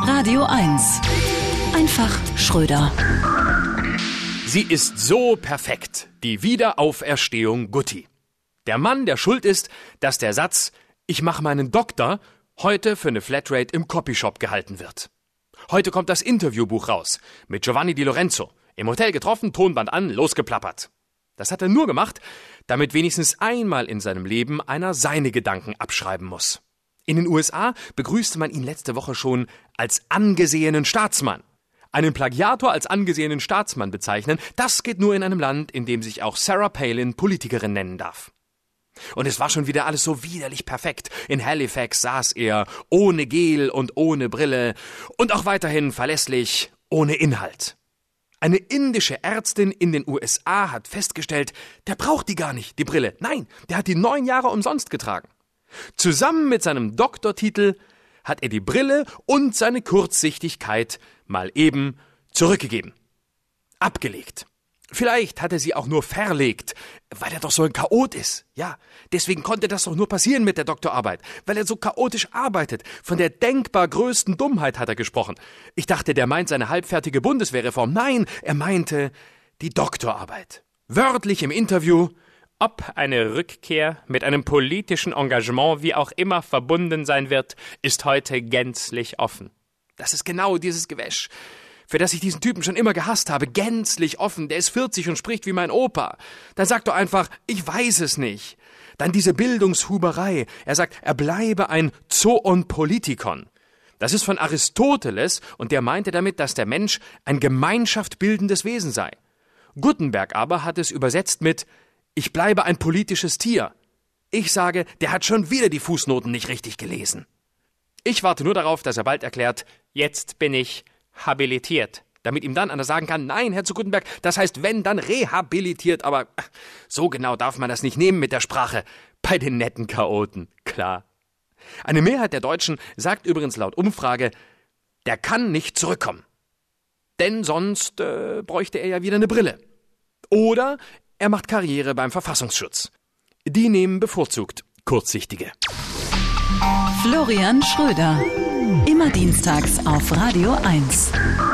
Radio 1. Einfach Schröder. Sie ist so perfekt, die Wiederauferstehung Gutti. Der Mann, der schuld ist, dass der Satz „Ich mache meinen Doktor" heute für eine Flatrate im Copyshop gehalten wird. Heute kommt das Interviewbuch raus, mit Giovanni Di Lorenzo. Im Hotel getroffen, Tonband an, losgeplappert. Das hat er nur gemacht, damit wenigstens einmal in seinem Leben einer seine Gedanken abschreiben muss. In den USA begrüßte man ihn letzte Woche schon als angesehenen Staatsmann. Einen Plagiator als angesehenen Staatsmann bezeichnen, das geht nur in einem Land, in dem sich auch Sarah Palin Politikerin nennen darf. Und es war schon wieder alles so widerlich perfekt. In Halifax saß er, ohne Gel und ohne Brille und auch weiterhin verlässlich, ohne Inhalt. Eine indische Ärztin in den USA hat festgestellt, der braucht die gar nicht, die Brille. Nein, der hat die 9 Jahre umsonst getragen. Zusammen mit seinem Doktortitel hat er die Brille und seine Kurzsichtigkeit mal eben zurückgegeben. Abgelegt. Vielleicht hat er sie auch nur verlegt, weil er doch so ein Chaot ist. Ja, deswegen konnte das doch nur passieren mit der Doktorarbeit, weil er so chaotisch arbeitet. Von der denkbar größten Dummheit hat er gesprochen. Ich dachte, der meint seine halbfertige Bundeswehrreform. Nein, er meinte die Doktorarbeit. Wörtlich im Interview: Ob eine Rückkehr mit einem politischen Engagement wie auch immer verbunden sein wird, ist heute gänzlich offen. Das ist genau dieses Gewäsch, für das ich diesen Typen schon immer gehasst habe. Gänzlich offen, der ist 40 und spricht wie mein Opa. Dann sagt doch einfach, ich weiß es nicht. Dann diese Bildungshuberei. Er sagt, er bleibe ein Zoon Politikon. Das ist von Aristoteles und der meinte damit, dass der Mensch ein Gemeinschaft bildendes Wesen sei. Gutenberg aber hat es übersetzt mit ich bleibe ein politisches Tier. Ich sage, der hat schon wieder die Fußnoten nicht richtig gelesen. Ich warte nur darauf, dass er bald erklärt, jetzt bin ich habilitiert, damit ihm dann einer sagen kann, nein, Herr zu Gutenberg, das heißt, wenn, dann rehabilitiert, aber so genau darf man das nicht nehmen mit der Sprache. Bei den netten Chaoten, klar. Eine Mehrheit der Deutschen sagt übrigens laut Umfrage, der kann nicht zurückkommen. Denn sonst bräuchte er ja wieder eine Brille. Oder er macht Karriere beim Verfassungsschutz. Die nehmen bevorzugt Kurzsichtige. Florian Schröder. Immer dienstags auf Radio 1.